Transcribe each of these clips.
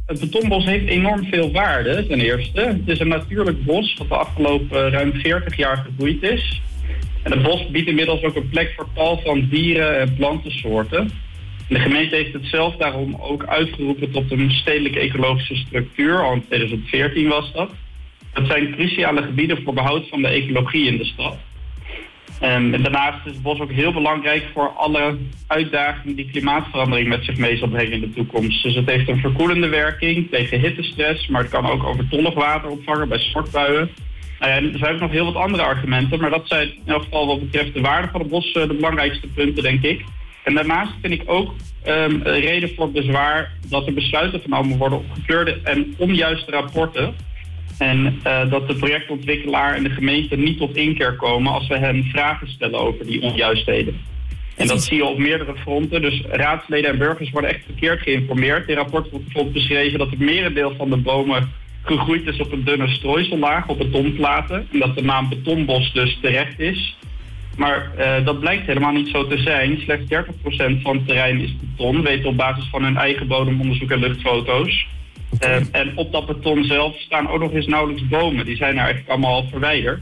het betonbos heeft enorm veel waarde, ten eerste. Het is een natuurlijk bos wat de afgelopen ruim 40 jaar gegroeid is. En het bos biedt inmiddels ook een plek voor tal van dieren- en plantensoorten. En de gemeente heeft het zelf daarom ook uitgeroepen tot een stedelijke ecologische structuur. Al in 2014 was dat. Dat zijn cruciale gebieden voor behoud van de ecologie in de stad. En daarnaast is het bos ook heel belangrijk voor alle uitdagingen die klimaatverandering met zich mee zal brengen in de toekomst. Dus het heeft een verkoelende werking tegen hittestress, maar het kan ook overtollig water opvangen bij stortbuien. Er zijn ook nog heel wat andere argumenten, maar dat zijn in elk geval wat betreft de waarde van het bos de belangrijkste punten, denk ik. En daarnaast vind ik ook een reden voor bezwaar dat er besluiten genomen worden op gekleurde en onjuiste rapporten. En dat de projectontwikkelaar en de gemeente niet tot inkeer komen als we hen vragen stellen over die onjuistheden. En dat zie je op meerdere fronten. Dus raadsleden en burgers worden echt verkeerd geïnformeerd. In het rapport wordt bijvoorbeeld beschreven dat het merendeel van de bomen gegroeid is op een dunne strooisellaag, op betonplaten. En dat de naam betonbos dus terecht is. Maar dat blijkt helemaal niet zo te zijn. Slechts 30% van het terrein is beton, weten op basis van hun eigen bodemonderzoek en luchtfoto's. En op dat beton zelf staan ook nog eens nauwelijks bomen. Die zijn eigenlijk allemaal al verwijderd.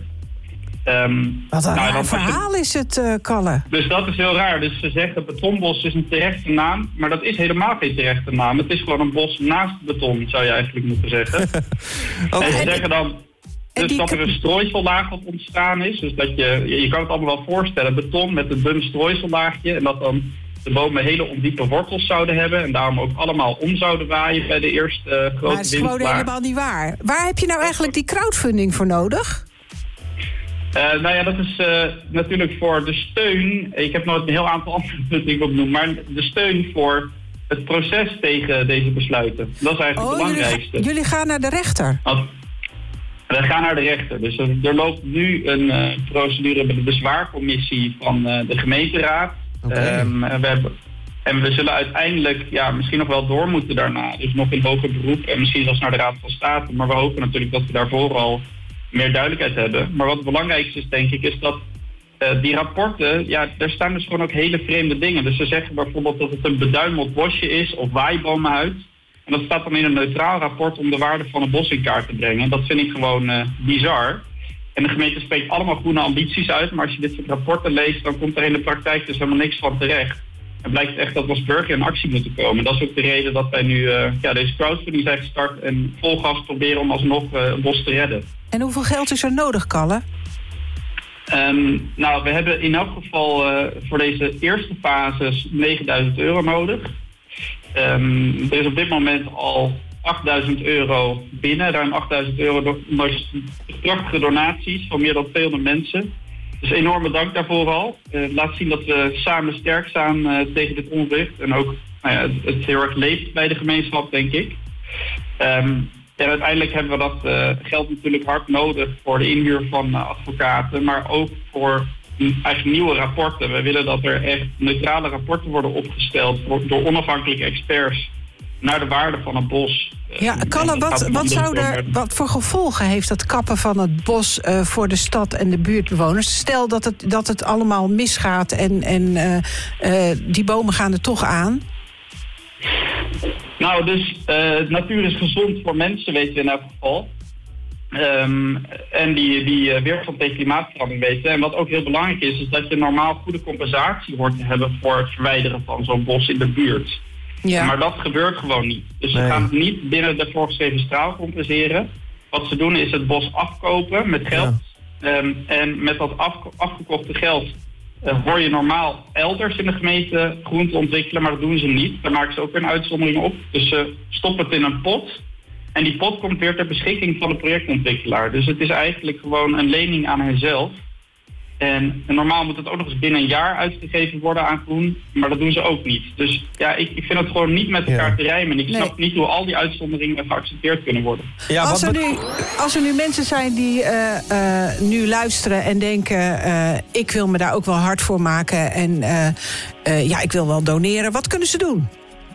Wat een raar verhaal is het, Kalle. Dus dat is heel raar. Dus ze zeggen betonbos is een terechte naam, maar dat is helemaal geen terechte naam. Het is gewoon een bos naast beton, zou je eigenlijk moeten zeggen. Okay. En ze zeggen dan dus dat er een strooisellaag op ontstaan is. Dus dat je kan het allemaal wel voorstellen, beton met een dun strooisellaagje en dat dan de bomen hele ondiepe wortels zouden hebben en daarom ook allemaal om zouden waaien bij de eerste grote windvlaag. Maar het is gewoon helemaal niet waar. Waar heb je nou eigenlijk die crowdfunding voor nodig? Dat is natuurlijk voor de steun. Ik heb nog een heel aantal andere punten die ik wil noemen, maar de steun voor het proces tegen deze besluiten. Dat is eigenlijk het belangrijkste. Jullie gaan naar de rechter? We gaan naar de rechter. Dus er loopt nu een procedure bij de bezwaarcommissie van de gemeenteraad. Okay. En we zullen uiteindelijk misschien nog wel door moeten daarna. Dus nog in hoger beroep en misschien zelfs naar de Raad van State. Maar we hopen natuurlijk dat we daarvoor al meer duidelijkheid hebben. Maar wat het belangrijkste is, denk ik, is dat die rapporten, daar staan dus gewoon ook hele vreemde dingen. Dus ze zeggen bijvoorbeeld dat het een beduimeld bosje is of waaibomenhuid. En dat staat dan in een neutraal rapport om de waarde van een bos in kaart te brengen. En dat vind ik gewoon bizar. En de gemeente spreekt allemaal groene ambities uit, maar als je dit soort rapporten leest, dan komt er in de praktijk dus helemaal niks van terecht. En blijkt echt dat we als burger in actie moeten komen. Dat is ook de reden dat wij nu deze crowdfunding zijn gestart en vol gas proberen om alsnog een bos te redden. En hoeveel geld is er nodig, Kalle? We hebben in elk geval voor deze eerste fases €9.000 nodig. Er is op dit moment al €8.000 binnen. Ruim €8.000 door prachtige donaties van meer dan 200 mensen. Dus enorme dank daarvoor al. Laat zien dat we samen sterk staan tegen dit onrecht. En ook het heel erg leeft bij de gemeenschap, denk ik. En uiteindelijk hebben we dat geld natuurlijk hard nodig voor de inhuur van advocaten. Maar ook voor eigenlijk nieuwe rapporten. We willen dat er echt neutrale rapporten worden opgesteld door onafhankelijke experts naar de waarde van het bos. Kalle, wat voor gevolgen heeft het kappen van het bos voor de stad en de buurtbewoners? Stel dat het allemaal misgaat en die bomen gaan er toch aan. Natuur is gezond voor mensen, weten we in elk geval. En die weerstand tegen klimaatverandering weten. En wat ook heel belangrijk is dat je normaal goede compensatie hoort te hebben voor het verwijderen van zo'n bos in de buurt. Ja. Maar dat gebeurt gewoon niet. Dus ze gaan het niet binnen de voorgeschreven straal compenseren. Wat ze doen is het bos afkopen met geld. Ja. En met dat afgekochte geld hoor je normaal elders in de gemeente groen te ontwikkelen, maar dat doen ze niet. Daar maken ze ook een uitzondering op. Dus ze stoppen het in een pot. En die pot komt weer ter beschikking van de projectontwikkelaar. Dus het is eigenlijk gewoon een lening aan henzelf. En normaal moet het ook nog eens binnen een jaar uitgegeven worden aan groen. Maar dat doen ze ook niet. Dus ik vind het gewoon niet met elkaar te rijmen. Ik snap niet hoe al die uitzonderingen geaccepteerd kunnen worden. Ja, als er nu mensen zijn die nu luisteren en denken, ik wil me daar ook wel hard voor maken. En ik wil wel doneren. Wat kunnen ze doen?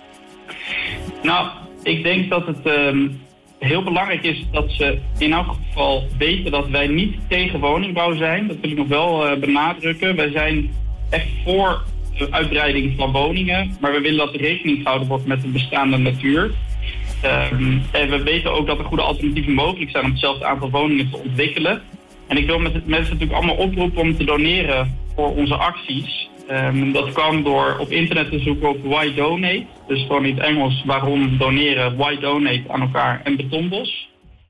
Ik denk dat het heel belangrijk is dat ze in elk geval weten dat wij niet tegen woningbouw zijn. Dat wil ik nog wel benadrukken. Wij zijn echt voor de uitbreiding van woningen, maar we willen dat er rekening gehouden wordt met de bestaande natuur. En we weten ook dat er goede alternatieven mogelijk zijn om hetzelfde aantal woningen te ontwikkelen. En ik wil met mensen natuurlijk allemaal oproepen om te doneren voor onze acties. Dat kan door op internet te zoeken op Why Donate. Dus gewoon in het Engels waarom doneren, Why Donate aan elkaar en Betonbos.